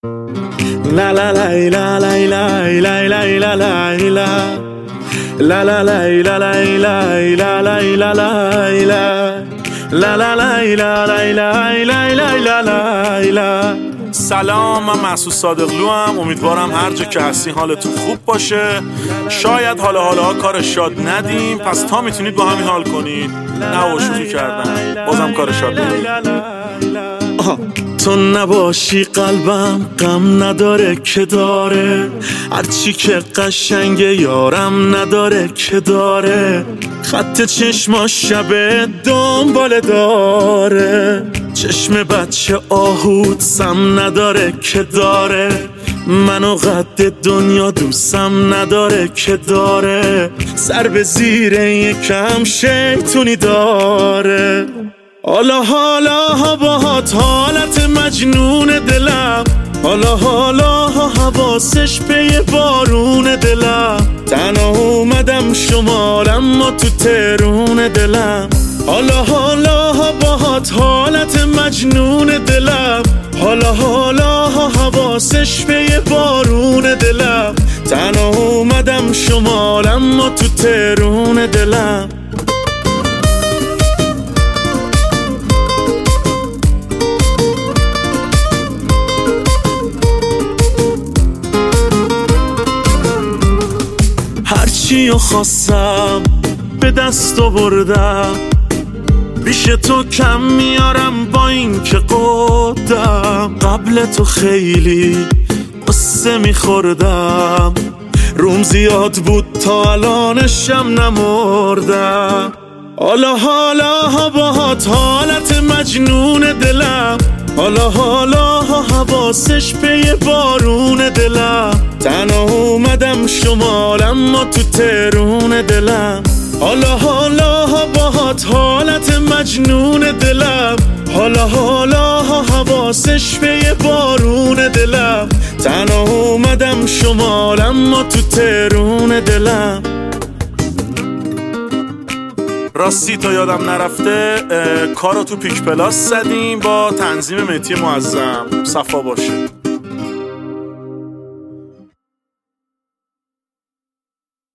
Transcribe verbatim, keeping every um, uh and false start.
La la la la la la la la la la la La la la la la la la la la la La la la la la la la la la la. سلام، من محسود صادقلو ام. امیدوارم هر جا که هستی حالتون خوب باشه. شاید حالا حالا کار شاد ندیم، پس تا میتونید با همین حال کنید. نه شوخی کردم، بازم کار شاد ندیم. تو نباشی قلبم غم نداره که داره، هرچی که قشنگه یارم نداره که داره. خط چشما شب دنباله داره، چشم بچه آهود سم نداره که داره. منو قد دنیا دوستم نداره که داره، سر به زیر یکم شیطونی داره. حالا حالا باهات حالت مجنون دلم، حالا حالا حواسش پی بارون دلم. تنها اومدم شمارم ما تو ترون دلم. حالا حالا باهات حالت مجنون دلم، حالا حالا حواسش پی بارون دلم. تنها اومدم شمارم ما تو ترون دلم. هرچیو خواستم به دست آوردم، بیش تو کم میارم با این که قدم. قبل تو خیلی قصه میخوردم، روم زیاد بود تا الانشم نمردم. حالا حالا باهات حالت مجنون دلم، حالا حالا حواسش پی بارون دلم. تنها اومدم شمارم ما تو ترون دلم. حالا حالا باهات حالت مجنون دلم، حالا حالا حواسش پی بارون دلم. تنها اومدم شمارم ما تو ترون دلم. راستی تا یادم نرفته، کارو تو پیک پلاس زدیم با تنظیم مهدی معظم. صفا باشه.